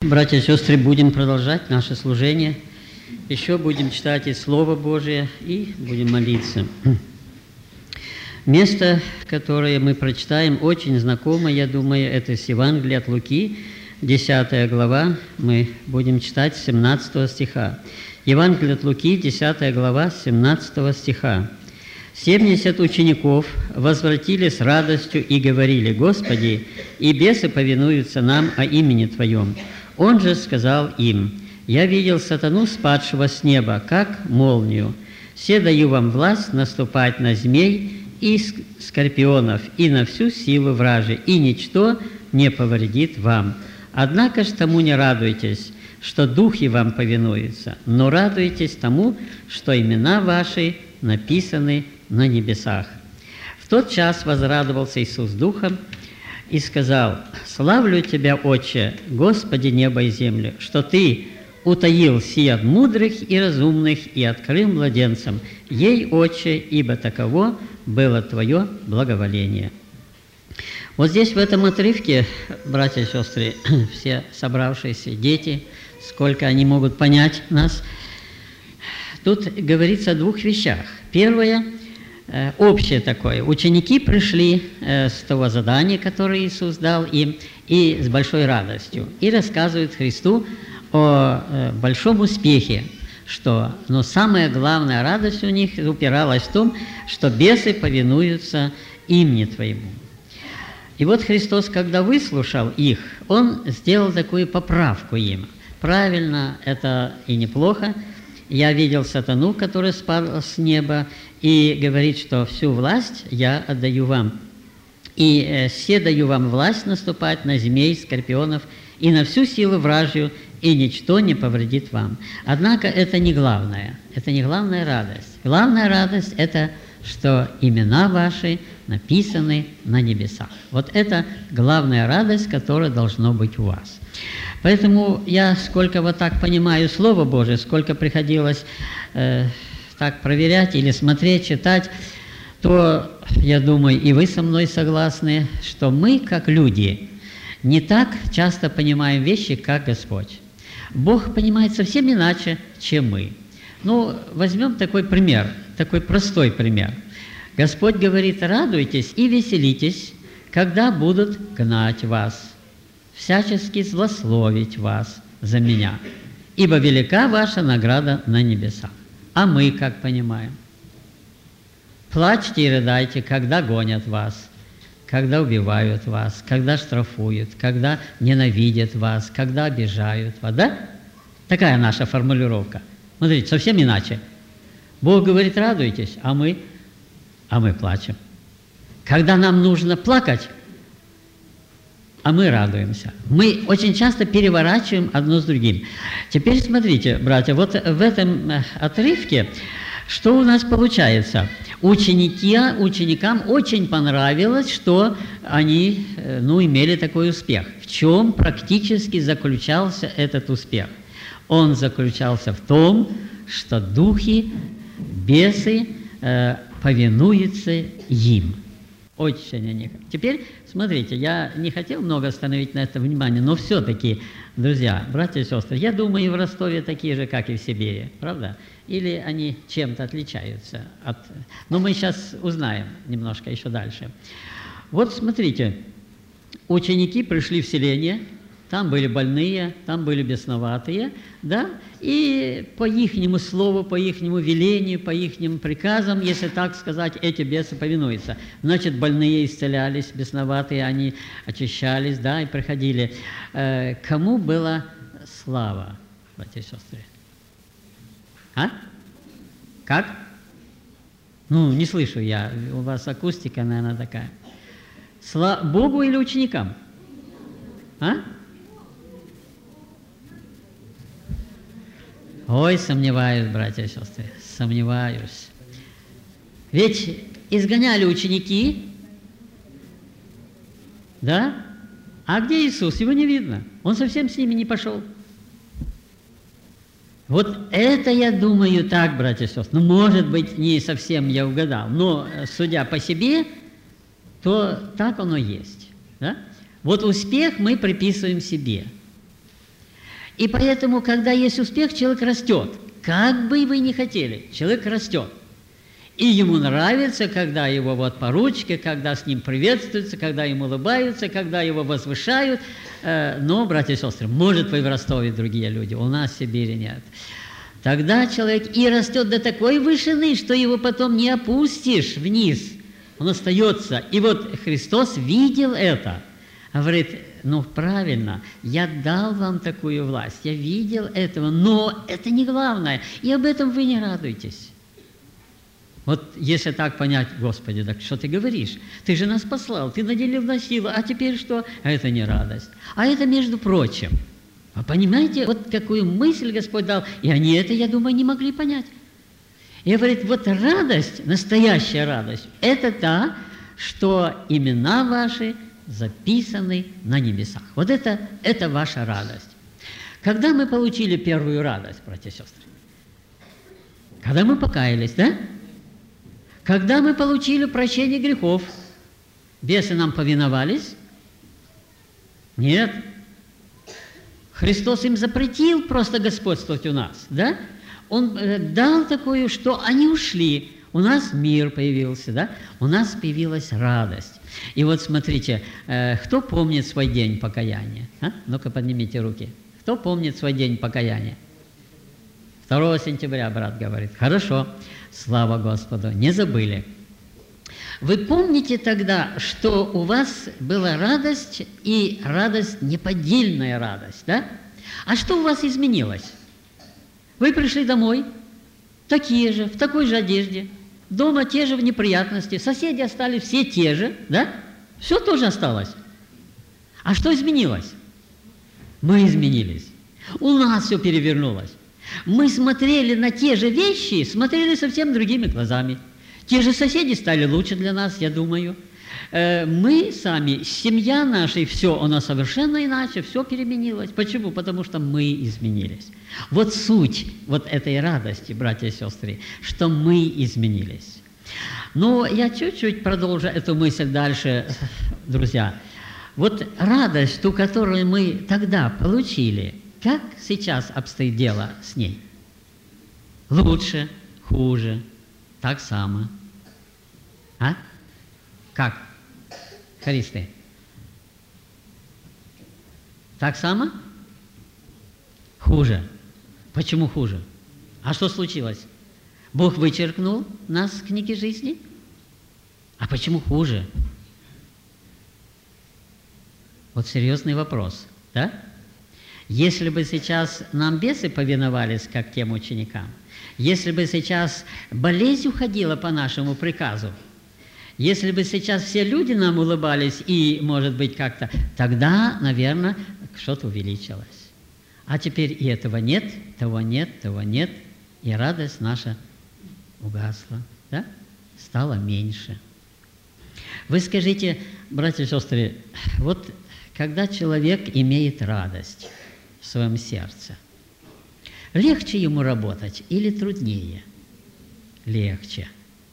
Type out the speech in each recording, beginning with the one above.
Братья и сестры, будем продолжать наше служение. Еще будем читать и Слово Божие, и будем молиться. Место, которое мы прочитаем, очень знакомо, я думаю, это с Евангелия от Луки, 10 глава, мы будем читать с 17 стиха. Евангелие от Луки, 10 глава, 17 стиха. 70 учеников возвратились с радостью и говорили: «Господи, и бесы повинуются нам о имени Твоем». Он же сказал им: «Я видел сатану, спадшего с неба, как молнию. Се даю вам власть наступать на змей и скорпионов, и на всю силу вражи, и ничто не повредит вам. Однако ж тому не радуйтесь, что духи вам повинуются, но радуйтесь тому, что имена ваши написаны на небесах». В тот час возрадовался Иисус Духом и сказал: «Славлю Тебя, Отче, Господи неба и земли, что Ты утаил сие от мудрых и разумных и открыл младенцам. Ей, Отче, ибо таково было Твое благоволение». Вот здесь, в этом отрывке, братья и сестры, все собравшиеся дети, сколько они могут понять нас, тут говорится о двух вещах. Первое, общее такое. Ученики пришли с того задания, которое Иисус дал им, и с большой радостью. И рассказывают Христу о большом успехе, что самая главная радость у них упиралась в том, что бесы повинуются имени Твоему. И вот Христос, когда выслушал их, Он сделал такую поправку им. Правильно, это и неплохо. Я видел сатану, который спал с неба, и говорит, что всю власть я отдаю вам. И се даю вам власть наступать на змей, скорпионов и на всю силу вражью, и ничто не повредит вам. Однако это не главное. Это не главная радость. Главная радость – это что имена ваши написаны на небесах. Вот это главная радость, которая должна быть у вас. Поэтому я, сколько вот так понимаю Слово Божие, сколько приходилось так проверять или смотреть, читать, то, я думаю, и вы со мной согласны, что мы, как люди, не так часто понимаем вещи, как Господь. Бог понимает совсем иначе, чем мы. Ну, возьмем такой пример, такой простой пример. Господь говорит: «Радуйтесь и веселитесь, когда будут гнать вас, всячески злословить вас за Меня, ибо велика ваша награда на небесах». А мы как понимаем? «Плачьте и рыдайте, когда гонят вас, когда убивают вас, когда штрафуют, когда ненавидят вас, когда обижают вас». Да? Такая наша формулировка. Смотрите, совсем иначе. Бог говорит: радуйтесь, а мы плачем. Когда нам нужно плакать, а мы радуемся. Мы очень часто переворачиваем одно с другим. Теперь смотрите, братья, вот в этом отрывке что у нас получается? Ученикам очень понравилось, что они имели такой успех. В чем практически заключался этот успех? Он заключался в том, что духи, бесы повинуются им. Очень они. Теперь, смотрите, я не хотел много остановить на это внимание, но все-таки, друзья, братья и сестры, я думаю, и в Ростове такие же, как и в Сибири, правда? Или они чем-то отличаются от... Но мы сейчас узнаем немножко еще дальше. Вот смотрите, ученики пришли в селение, там были больные, там были бесноватые, да, и по ихнему слову, по ихнему велению, по ихним приказам, если так сказать, эти бесы повинуются. Значит, больные исцелялись, бесноватые, они очищались, да, и приходили. Кому была слава, братья и сестры? А? Как? Не слышу я, у вас акустика, наверное, такая. Богу или ученикам? А? Ой, сомневаюсь, братья и сестры, сомневаюсь. Ведь изгоняли ученики, да? А где Иисус? Его не видно. Он совсем с ними не пошел. Вот это, я думаю, так, братья и сестры. Может быть, не совсем я угадал, но, судя по себе, то так оно есть. Да? Вот успех мы приписываем себе. И поэтому, когда есть успех, человек растет. Как бы вы ни хотели, человек растет. И ему нравится, когда его вот по ручке, когда с ним приветствуются, когда ему улыбаются, когда его возвышают. Но, братья и сестры, может, вы в Ростове другие люди, у нас в Сибири нет. Тогда человек и растет до такой вышины, что его потом не опустишь вниз. Он остается. И вот Христос видел это. Говорит, ну правильно, я дал вам такую власть, я видел этого, но это не главное, и об этом вы не радуетесь. Вот если так понять, Господи, так что ты говоришь? Ты же нас послал, ты наделил нас силу, а теперь что? А это не радость. А это между прочим. Вы понимаете, вот какую мысль Господь дал, и они это, я думаю, не могли понять. И говорит, вот радость, настоящая радость, это та, что имена ваши записаны на небесах. Вот это ваша радость. Когда мы получили первую радость, братья и сестры? Когда мы покаялись, да? Когда мы получили прощение грехов, бесы нам повиновались? Нет. Христос им запретил просто господствовать у нас, да? Он дал такое, что они ушли. У нас мир появился, да? У нас появилась радость. И вот смотрите, кто помнит свой день покаяния? А? Ну-ка, поднимите руки. Кто помнит свой день покаяния? 2 сентября, брат говорит. Хорошо, слава Господу, не забыли. Вы помните тогда, что у вас была радость, и радость, неподдельная радость, да? А что у вас изменилось? Вы пришли домой, такие же, в такой же одежде, дома те же в неприятности, соседи остались все те же, да? Все тоже осталось. А что изменилось? Мы изменились. У нас все перевернулось. Мы смотрели на те же вещи, смотрели совсем другими глазами. Те же соседи стали лучше для нас, я думаю. Мы сами, семья наша, все, она совершенно иначе, все переменилось. Почему? Потому что мы изменились. Вот суть вот этой радости, братья и сестры, что мы изменились. Но я чуть-чуть продолжу эту мысль дальше, друзья. Вот радость, ту, которую мы тогда получили, как сейчас обстоит дело с ней? Лучше, хуже, так само. А? Как? Христы? Так само? Хуже. Почему хуже? А что случилось? Бог вычеркнул нас с книги жизни? А почему хуже? Вот серьезный вопрос, да? Если бы сейчас нам бесы повиновались, как тем ученикам, если бы сейчас болезнь уходила по нашему приказу, если бы сейчас все люди нам улыбались и, может быть, как-то, тогда, наверное, что-то увеличилось. А теперь и этого нет, того нет, того нет, и радость наша угасла, да? Стала меньше. Вы скажите, братья и сестры, вот когда человек имеет радость в своем сердце, легче ему работать или труднее? Легче.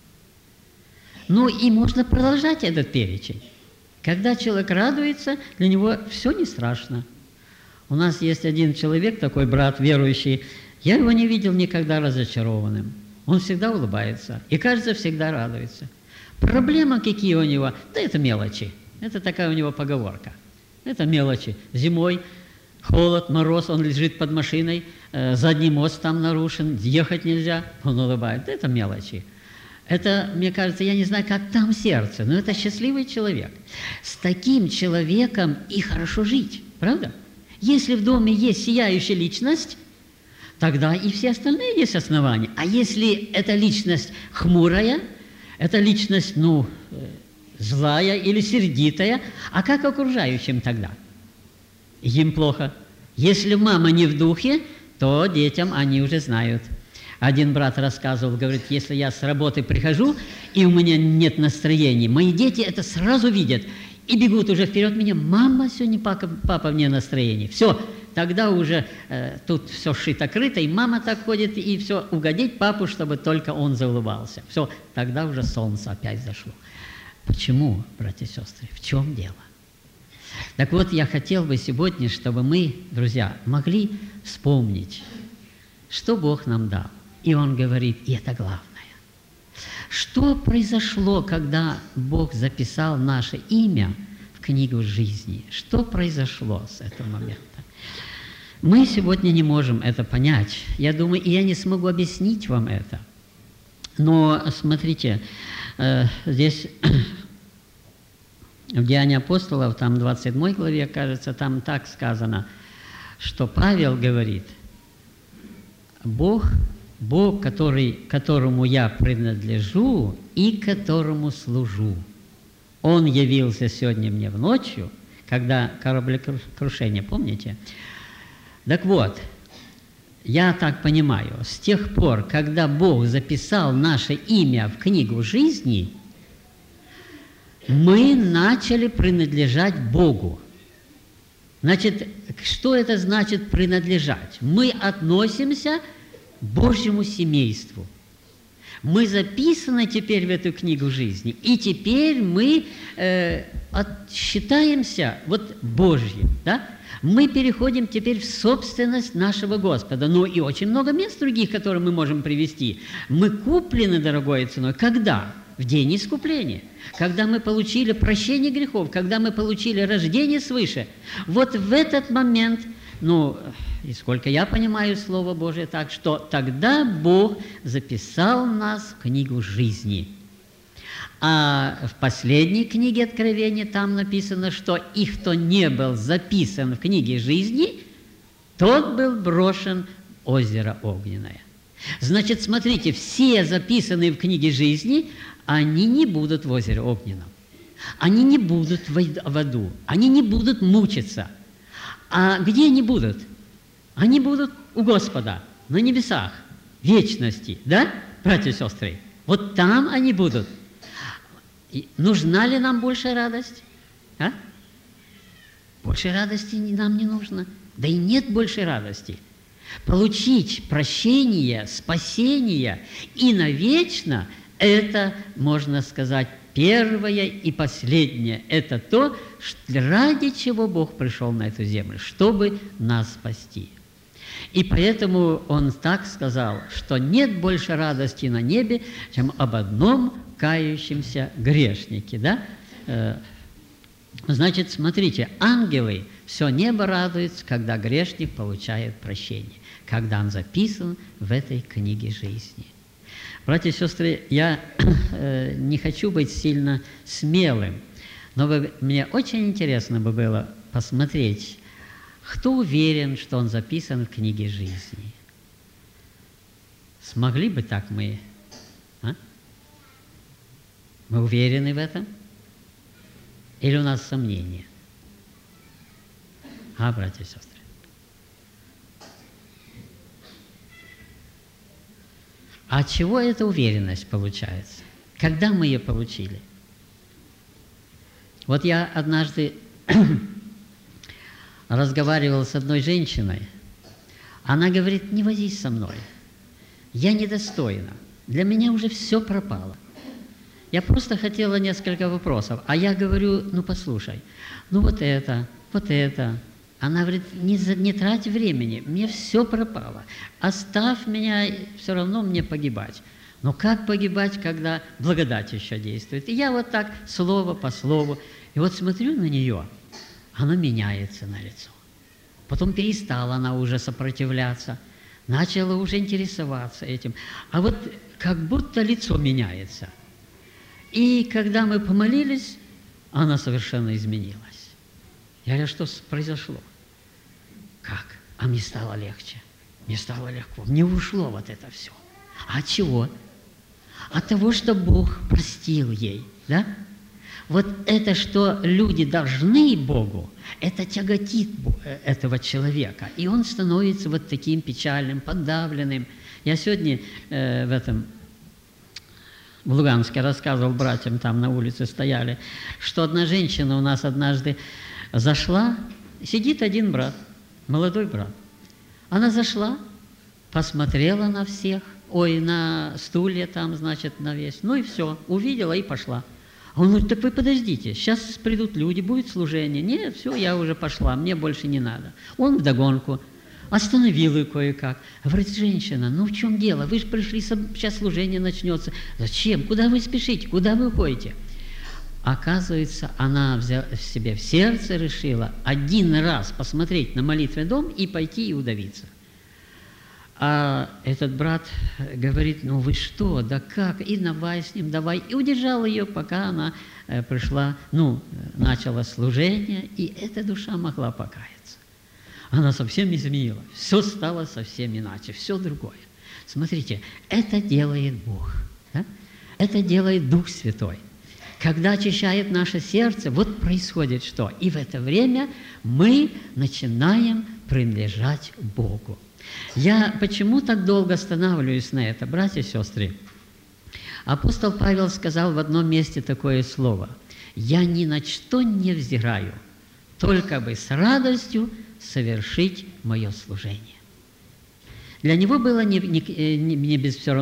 Ну и можно продолжать этот перечень. Когда человек радуется, для него все не страшно. У нас есть один человек, такой брат верующий, я его не видел никогда разочарованным. Он всегда улыбается и, кажется, всегда радуется. Проблемы какие у него? Да это мелочи. Это такая у него поговорка. Это мелочи. Зимой холод, мороз, он лежит под машиной, задний мост там нарушен, ехать нельзя, он улыбается. Это мелочи. Это, мне кажется, я не знаю, как там сердце, но это счастливый человек. С таким человеком и хорошо жить, правда? Если в доме есть сияющая личность, тогда и все остальные есть основания. А если эта личность хмурая, эта личность, злая или сердитая, а как окружающим тогда? Им плохо. Если мама не в духе, то детям они уже знают. Один брат рассказывал, говорит, если я с работы прихожу, и у меня нет настроения, мои дети это сразу видят и бегут уже вперед меня, мама, сегодня папа вне настроения. Все, тогда уже тут все шито-крыто, и мама так ходит, и все, угодить папу, чтобы только он заулыбался. Все, тогда уже солнце опять зашло. Почему, братья и сестры, в чем дело? Так вот, я хотел бы сегодня, чтобы мы, друзья, могли вспомнить, что Бог нам дал. И Он говорит, и это главное. Что произошло, когда Бог записал наше имя в книгу жизни? Что произошло с этого момента? Мы сегодня не можем это понять. Я думаю, и я не смогу объяснить вам это. Но смотрите, здесь в Деянии апостолов, там в 27 главе, кажется, там так сказано, что Павел говорит, Бог, которому я принадлежу и которому служу. Он явился сегодня мне в ночью, когда кораблекрушение, помните? Так вот, я так понимаю, с тех пор, когда Бог записал наше имя в книгу жизни, мы начали принадлежать Богу. Значит, что это значит принадлежать? Мы относимся к Божьему семейству. Мы записаны теперь в эту книгу жизни, и теперь мы считаемся вот Божьим, да? Мы переходим теперь в собственность нашего Господа. Ну и очень много мест других, которые мы можем привести. Мы куплены дорогой ценой. Когда? В день искупления. Когда мы получили прощение грехов, когда мы получили рождение свыше. Вот в этот момент, ну, и сколько я понимаю Слово Божие так, что тогда Бог записал нас в книгу жизни. А в последней книге Откровения там написано, что «И кто не был записан в книге жизни, тот был брошен в озеро огненное». Значит, смотрите, все записанные в книге жизни, они не будут в озере огненном. Они не будут в аду. Они не будут мучиться. А где они будут? Они будут у Господа, на небесах, в вечности. Да, братья и сестры? Вот там они будут. И нужна ли нам большая радость? А? Большей радости нам не нужно. Да и нет большей радости. Получить прощение, спасение и навечно – это, можно сказать, первое и последнее. Это то, ради чего Бог пришел на эту землю, чтобы нас спасти. И поэтому Он так сказал, что нет больше радости на небе, чем об одном кающемся грешнике. Да? Значит, смотрите, ангелы, все небо радуется, когда грешник получает прощение, когда он записан в этой книге жизни. Братья и сестры, я не хочу быть сильно смелым, но мне очень интересно бы было посмотреть, кто уверен, что он записан в книге жизни. Смогли бы так мы? А? Мы уверены в этом? Или у нас сомнения? А, братья и сестры? А от чего эта уверенность получается? Когда мы ее получили? Вот я однажды разговаривал с одной женщиной. Она говорит, не возись со мной. Я недостойна. Для меня уже все пропало. Я просто хотела несколько вопросов. А я говорю, ну послушай, ну вот это. Она говорит, не трать времени, мне все пропало. Оставь меня, все равно мне погибать. Но как погибать, когда благодать еще действует? И я вот так, слово по слову. И вот смотрю на нее, она меняется на лицо. Потом перестала она уже сопротивляться, начала уже интересоваться этим. А вот как будто лицо меняется. И когда мы помолились, она совершенно изменилась. Я говорю, что произошло? Как? А мне стало легче. Мне стало легко. Мне ушло вот это все. А от чего? От того, что Бог простил ей. Да? Вот это, что люди должны Богу, это тяготит этого человека. И он становится вот таким печальным, подавленным. Я сегодня в Луганске рассказывал братьям, там на улице стояли, что одна женщина у нас однажды зашла, сидит один брат, молодой брат. Она зашла, посмотрела на всех, на стулья там, значит, на весь, ну и все, увидела и пошла. Он говорит, так вы подождите, сейчас придут люди, будет служение. Нет, все, я уже пошла, мне больше не надо. Он вдогонку остановил ее кое-как. Говорит, женщина, ну в чем дело? Вы же пришли, сейчас служение начнется. Зачем? Куда вы спешите? Куда вы уходите? Оказывается, она в себе в сердце решила один раз посмотреть на молитвенный дом и пойти и удавиться. А этот брат говорит, ну вы что, да как, и давай с ним, давай. И удержал ее, пока она пришла, начала служение, и эта душа могла покаяться. Она совсем изменила, все стало совсем иначе, все другое. Смотрите, это делает Бог, да? Это делает Дух Святой. Когда очищает наше сердце, вот происходит что? И в это время мы начинаем принадлежать Богу. Я почему так долго останавливаюсь на это, братья и сестры? Апостол Павел сказал в одном месте такое слово: «Я ни на что не взираю, только бы с радостью совершить мое служение». Для него было не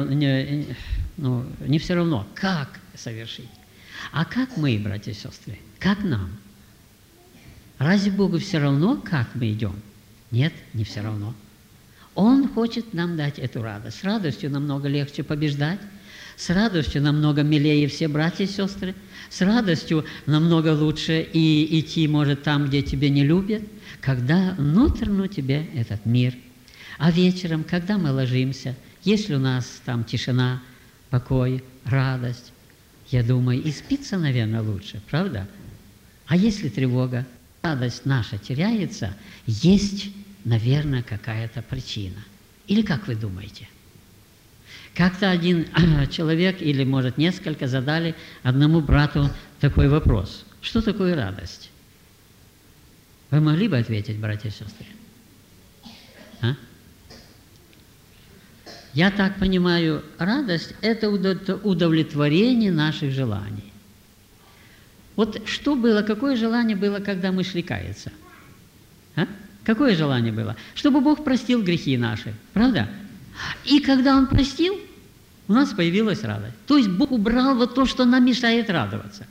все равно, как совершить. А как мы, братья и сестры, как нам? Разве Богу все равно, как мы идем? Нет, не все равно. Он хочет нам дать эту радость. С радостью намного легче побеждать, с радостью намного милее все братья и сестры, с радостью намного лучше и идти, может, там, где тебя не любят, когда внутренне тебе этот мир. А вечером, когда мы ложимся, если у нас там тишина, покой, радость, я думаю, и спится, наверное, лучше, правда? А если тревога, радость наша теряется, есть, наверное, какая-то причина. Или как вы думаете? Как-то один человек, или, может, несколько, задали одному брату такой вопрос. Что такое радость? Вы могли бы ответить, братья и сестры? А? Я так понимаю, радость – это удовлетворение наших желаний. Вот что было, какое желание было, когда мы шли каяться? А? Какое желание было? Чтобы Бог простил грехи наши, правда? И когда Он простил, у нас появилась радость. То есть Бог убрал вот то, что нам мешает радоваться.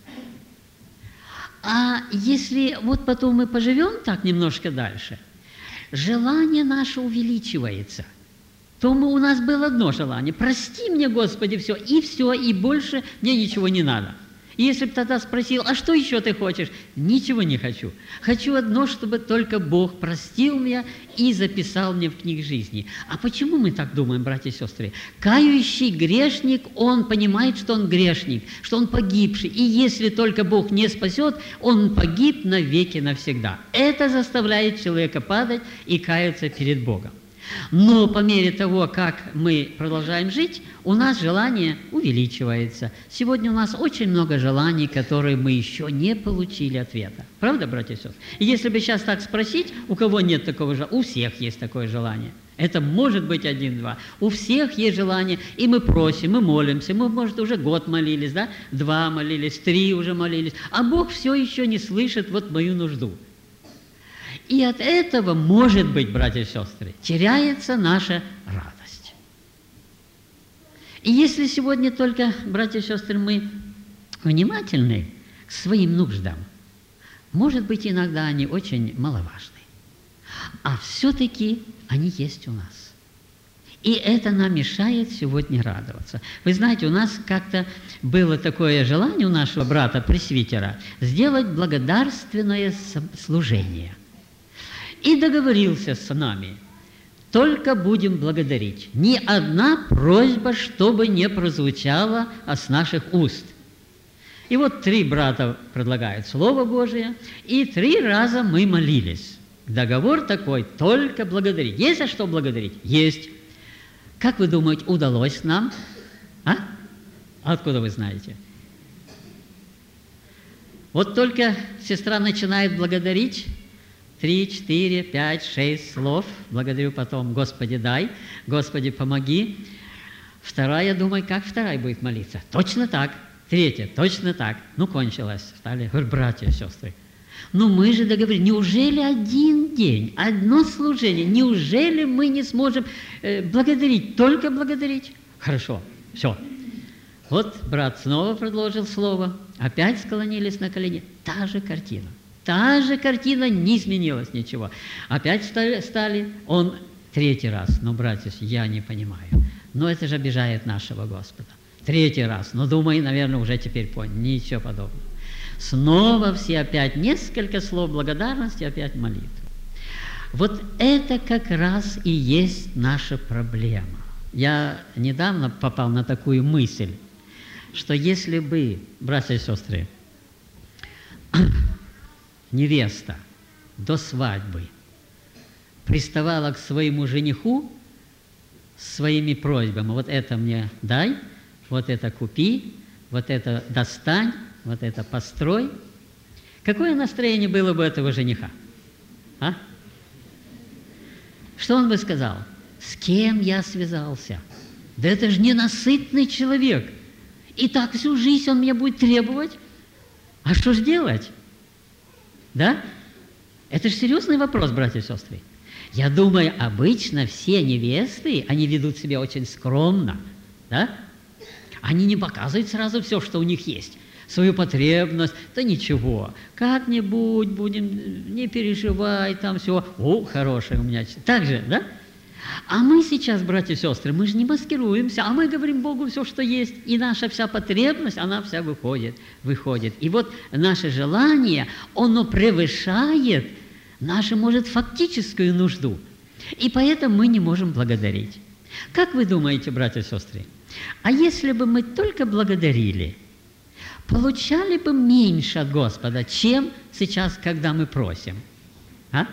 А если вот потом мы поживем так немножко дальше, желание наше увеличивается, то у нас было одно желание: прости мне, Господи, все, и больше мне ничего не надо. И если бы тогда спросил, а что еще ты хочешь? Ничего не хочу. Хочу одно, чтобы только Бог простил меня и записал мне в книгу жизни. А почему мы так думаем, братья и сестры? Кающий грешник, он понимает, что он грешник, что он погибший. И если только Бог не спасет, он погиб навеки навсегда. Это заставляет человека падать и каяться перед Богом. Но по мере того, как мы продолжаем жить, у нас желание увеличивается. Сегодня у нас очень много желаний, которые мы еще не получили ответа. Правда, братья и сестры? И если бы сейчас так спросить, у кого нет такого желания? У всех есть такое желание. Это может быть 1-2. У всех есть желание, и мы просим, мы молимся. Мы, может, уже год молились, да? 2 молились, 3 уже молились. А Бог все еще не слышит вот мою нужду. И от этого, может быть, братья и сестры, теряется наша радость. И если сегодня только, братья и сестры, мы внимательны к своим нуждам, может быть, иногда они очень маловажны, а все-таки они есть у нас. И это нам мешает сегодня радоваться. Вы знаете, у нас как-то было такое желание у нашего брата-пресвитера сделать благодарственное служение. И договорился с нами: только будем благодарить. Ни одна просьба, чтобы не прозвучала с наших уст. И вот 3 брата предлагают Слово Божие, и 3 раза мы молились. Договор такой: только благодарить. Есть за что благодарить? Есть. Как вы думаете, удалось нам? А? Откуда вы знаете? Вот только сестра начинает благодарить, 3, 4, 5, 6 слов. Благодарю потом: Господи, дай, Господи, помоги. 2, думаю, как 2 будет молиться? Точно так. 3, точно так. Кончилось. Стали, говорю, братья и сестры, мы же договорились. Неужели один день, одно служение, неужели мы не сможем благодарить, только благодарить? Хорошо, все. Вот брат снова продолжил слово, опять склонились на колени. Та же картина. Та же картина, не изменилось ничего. Опять стали, он третий раз. Но, братья, я не понимаю. Но это же обижает нашего Господа. Третий раз. Но, думаю, наверное, уже теперь понял. Ничего подобного. Снова все опять несколько слов благодарности, опять молитвы. Вот это как раз и есть наша проблема. Я недавно попал на такую мысль, что если бы, братья и сестры, невеста до свадьбы приставала к своему жениху с своими просьбами: вот это мне дай, вот это купи, вот это достань, вот это построй. Какое настроение было бы у этого жениха? А? Что он бы сказал? С кем я связался? Да это же ненасытный человек. И так всю жизнь он меня будет требовать. А что же делать? Да? Это же серьезный вопрос, братья и сестры. Я думаю, обычно все невесты, они ведут себя очень скромно. Да? Они не показывают сразу все, что у них есть. Свою потребность, да ничего, как-нибудь будем, не переживай, там все, о, хорошее у меня. Так же, да? А мы сейчас, братья и сестры, мы же не маскируемся, а мы говорим Богу все, что есть, и наша вся потребность, она вся выходит. И вот наше желание, оно превышает нашу, может, фактическую нужду, и поэтому мы не можем благодарить. Как вы думаете, братья и сестры, а если бы мы только благодарили, получали бы меньше от Господа, чем сейчас, когда мы просим? А?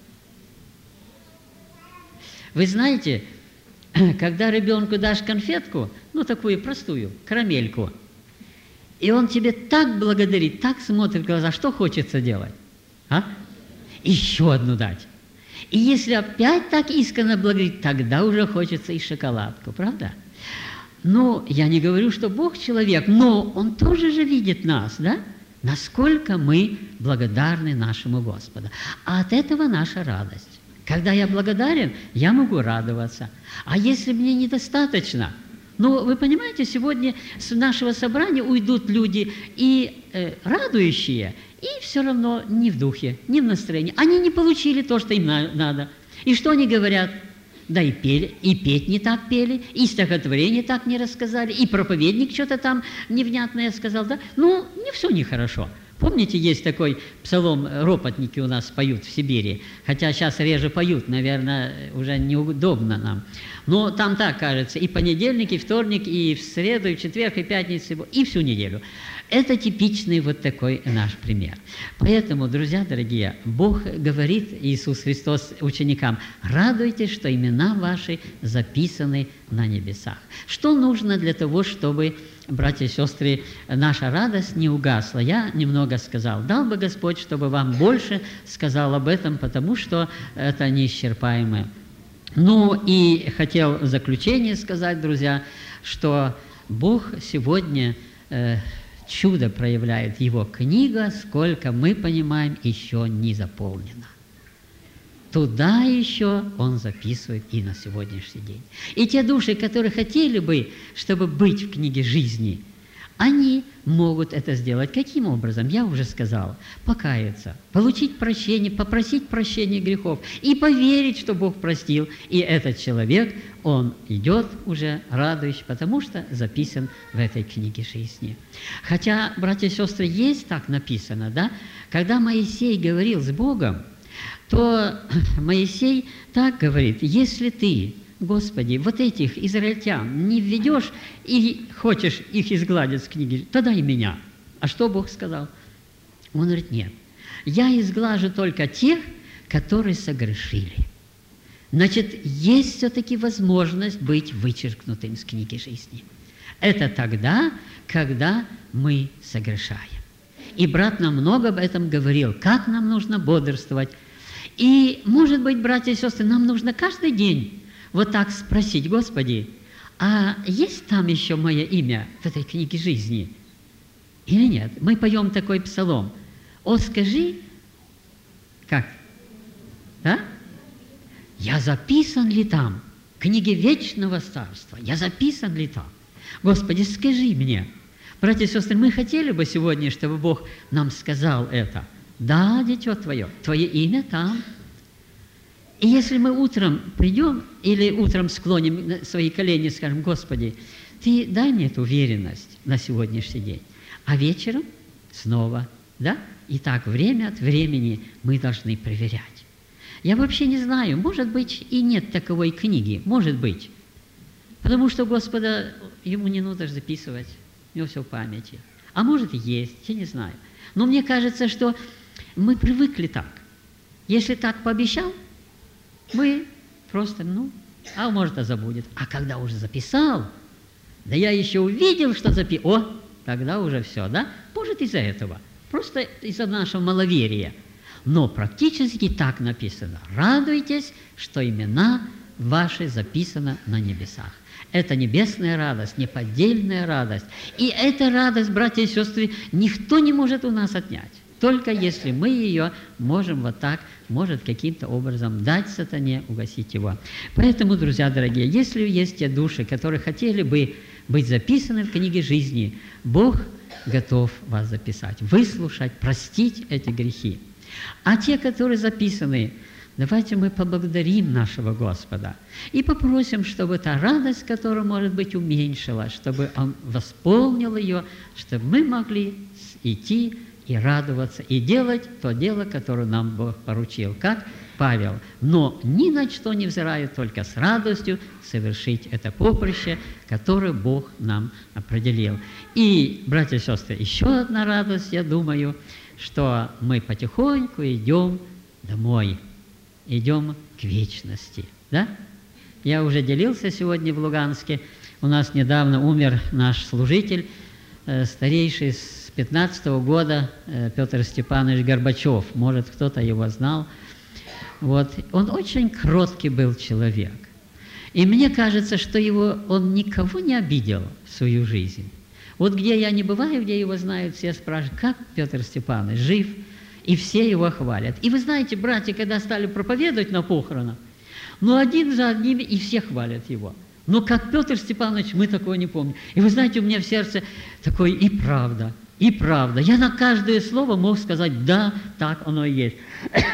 Вы знаете, когда ребенку дашь конфетку, ну, такую простую, карамельку, и он тебе так благодарит, так смотрит в глаза, что хочется делать? А? Еще одну дать. И если опять так искренне благодарит, тогда уже хочется и шоколадку, правда? Ну, я не говорю, что Бог человек, но Он тоже же видит нас, да? Насколько мы благодарны нашему Господу. А от этого наша радость. Когда я благодарен, я могу радоваться. А если мне недостаточно, ну, вы понимаете, сегодня с нашего собрания уйдут люди и радующие, и все равно не в духе, не в настроении. Они не получили то, что им надо. И что они говорят? Да и пели, и петь не так пели, и стихотворение так не рассказали, и проповедник что-то там невнятное сказал, да? Ну, не все нехорошо. Помните, есть такой псалом, ропотники у нас поют в Сибири, хотя сейчас реже поют, наверное, уже неудобно нам. Но там так, кажется, и понедельник, и вторник, и в среду, и в четверг, и пятницу, и всю неделю. Это типичный вот такой наш пример. Поэтому, друзья дорогие, Бог говорит, Иисус Христос, ученикам: радуйтесь, что имена ваши записаны на небесах. Что нужно для того, чтобы, братья и сестры, наша радость не угасла? Я немного сказал. Дал бы Господь, чтобы вам больше сказал об этом, потому что это неисчерпаемое. Ну и хотел в заключение сказать, друзья, что Бог сегодня чудо проявляет. Его книга, сколько мы понимаем, еще не заполнена. Туда еще Он записывает и на сегодняшний день. И те души, которые хотели бы, чтобы быть в книге жизни, они могут это сделать. Каким образом? Я уже сказал. Покаяться, получить прощение, попросить прощения грехов и поверить, что Бог простил. И этот человек, он идет уже радующий, потому что записан в этой книге жизни. Хотя, братья и сестры, есть так написано, да? Когда Моисей говорил с Богом, то Моисей так говорит: если ты, Господи, вот этих израильтян не введешь и хочешь их изгладить с книги, тогда и меня. А что Бог сказал? Он говорит: нет, я изглажу только тех, которые согрешили. Значит, есть все-таки возможность быть вычеркнутым с книги жизни. Это тогда, когда мы согрешаем. И брат нам много об этом говорил, как нам нужно бодрствовать. И, может быть, братья и сестры, нам нужно каждый день вот так спросить: Господи, а есть там еще мое имя в этой книге жизни? Или нет? Мы поем такой псалом: «О, скажи, как? Да? Я записан ли там? В книге вечного царства. Я записан ли там?» Господи, скажи мне. Братья и сестры, мы хотели бы сегодня, чтобы Бог нам сказал это. Да, дитё твое, твое имя там. И если мы утром придем или утром склоним свои колени и скажем: Господи, Ты дай мне эту уверенность на сегодняшний день. А вечером снова, да? И так время от времени мы должны проверять. Я вообще не знаю, может быть, и нет таковой книги, может быть. Потому что Господа, Ему не нужно записывать, у Него все в памяти. А может и есть, я не знаю. Но мне кажется, что мы привыкли так. Если так пообещал, мы просто, а может, и забудет. А когда уже записал, да я еще увидел, что записал, тогда уже все, да? Может, из-за этого. Просто из-за нашего маловерия. Но практически так написано. Радуйтесь, что имена ваши записаны на небесах. Это небесная радость, неподдельная радость. И эта радость, братья и сестры, никто не может у нас отнять. Только если мы ее можем вот так, может каким-то образом дать сатане, угасить его. Поэтому, друзья дорогие, если есть те души, которые хотели бы быть записаны в книге жизни, Бог готов вас записать, выслушать, простить эти грехи. А те, которые записаны, давайте мы поблагодарим нашего Господа и попросим, чтобы та радость, которая, может быть, уменьшила, чтобы Он восполнил ее, чтобы мы могли идти и радоваться, и делать то дело, которое нам Бог поручил, как Павел. Но ни на что не взирая, только с радостью совершить это поприще, которое Бог нам определил. И, братья и сестры, еще одна радость, я думаю, что мы потихоньку идем домой, идем к вечности. Да? Я уже делился сегодня в Луганске. У нас недавно умер наш служитель, старейший с 15-го года, Петр Степанович Горбачев. Может, кто-то его знал. Вот. Он очень кроткий был человек. И мне кажется, что он никого не обидел в свою жизнь. Вот где я не бываю, где его знают, все спрашивают: как Петр Степанович, жив? И все его хвалят. И вы знаете, братья, когда стали проповедовать на похоронах, один за одним, и все хвалят его. Но как Петр Степанович, мы такого не помним. И вы знаете, у меня в сердце такое: и правда, и правда. Я на каждое слово мог сказать: да, так оно и есть.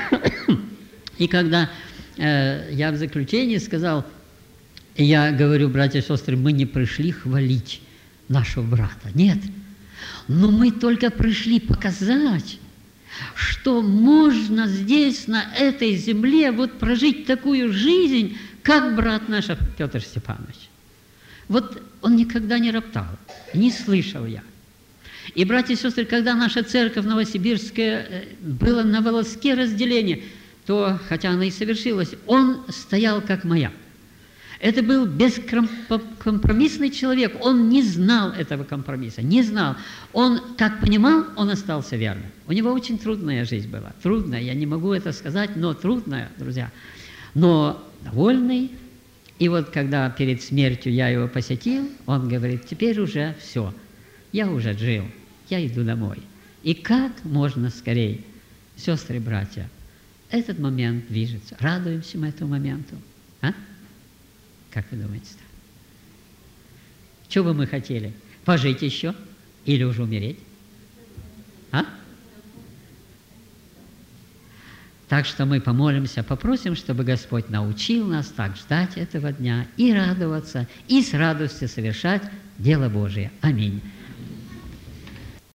И когда я в заключении сказал, я говорю: братья и сестры, мы не пришли хвалить нашего брата. Нет. Но мы только пришли показать, что можно здесь, на этой земле, вот прожить такую жизнь, как брат наш Петр Степанович. Вот он никогда не роптал, не слышал я. И, братья и сестры, когда наша церковь новосибирская была на волоске разделения, то, хотя она и совершилась, он стоял как маяк. Это был бескомпромиссный человек. Он не знал этого компромисса, не знал. Он, как понимал, он остался верным. У него очень трудная жизнь была. Трудная, я не могу это сказать, но трудная, друзья. Но довольный. И вот когда перед смертью я его посетил, он говорит: теперь уже все, я уже жил, я иду домой. И как можно скорее, сестры и братья, этот момент движется. Радуемся мы этому моменту. А? Как вы думаете-то? Что бы мы хотели? Пожить еще? Или уже умереть? А? Так что мы помолимся, попросим, чтобы Господь научил нас так ждать этого дня и радоваться, и с радостью совершать дело Божие. Аминь.